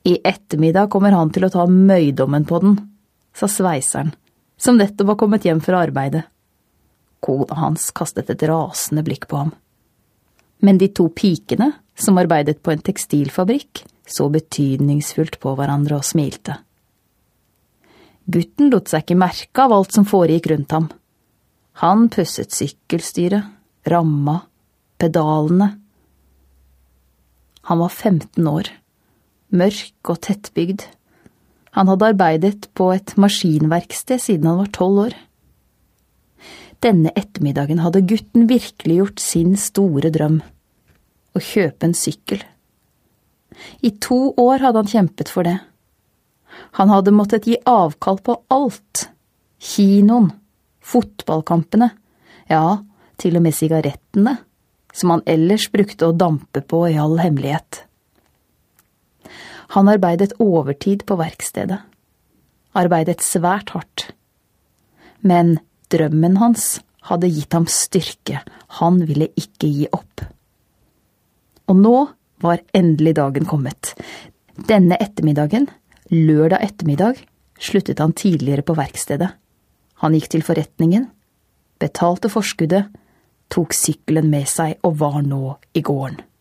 I ettermiddag kommer han til å ta møydommen på den, sa sveiseren, som nettopp var kommet hjem fra arbeidet. Kona hans kastet et rasende blikk på ham. Men de to pikene, som arbeidet på en tekstilfabrikk, så betydningsfullt på hverandre og smilte. Gutten lot seg ikke merke av alt som foregikk rundt ham. Han pusset sykkelstyret, ramma, pedalene. Han var 15 år, mørk og tettbygd. Han hadde arbeidet på et maskinverksted siden han var 12 år. Denne ettermiddagen hadde gutten virkelig gjort sin store drøm, å kjøpe en sykkel. I 2 år hadde han kjempet for det. Han hadde måttet gi avkall på alt. Kinoen, fotballkampene, ja, til og med sigarettene, som han ellers brukte å dampe på i all hemmelighet. Han arbeidet overtid på verkstedet. Arbeidet svært hardt. Men drømmen hans hadde gitt ham styrke. Han ville ikke gi opp. Og nå var endelig dagen kommet. Denne ettermiddagen, lørdag ettermiddag, sluttet han tidligere på verkstedet. Han gikk til forretningen, betalte forskuddet, tok sykkelen med seg og var nå i gården.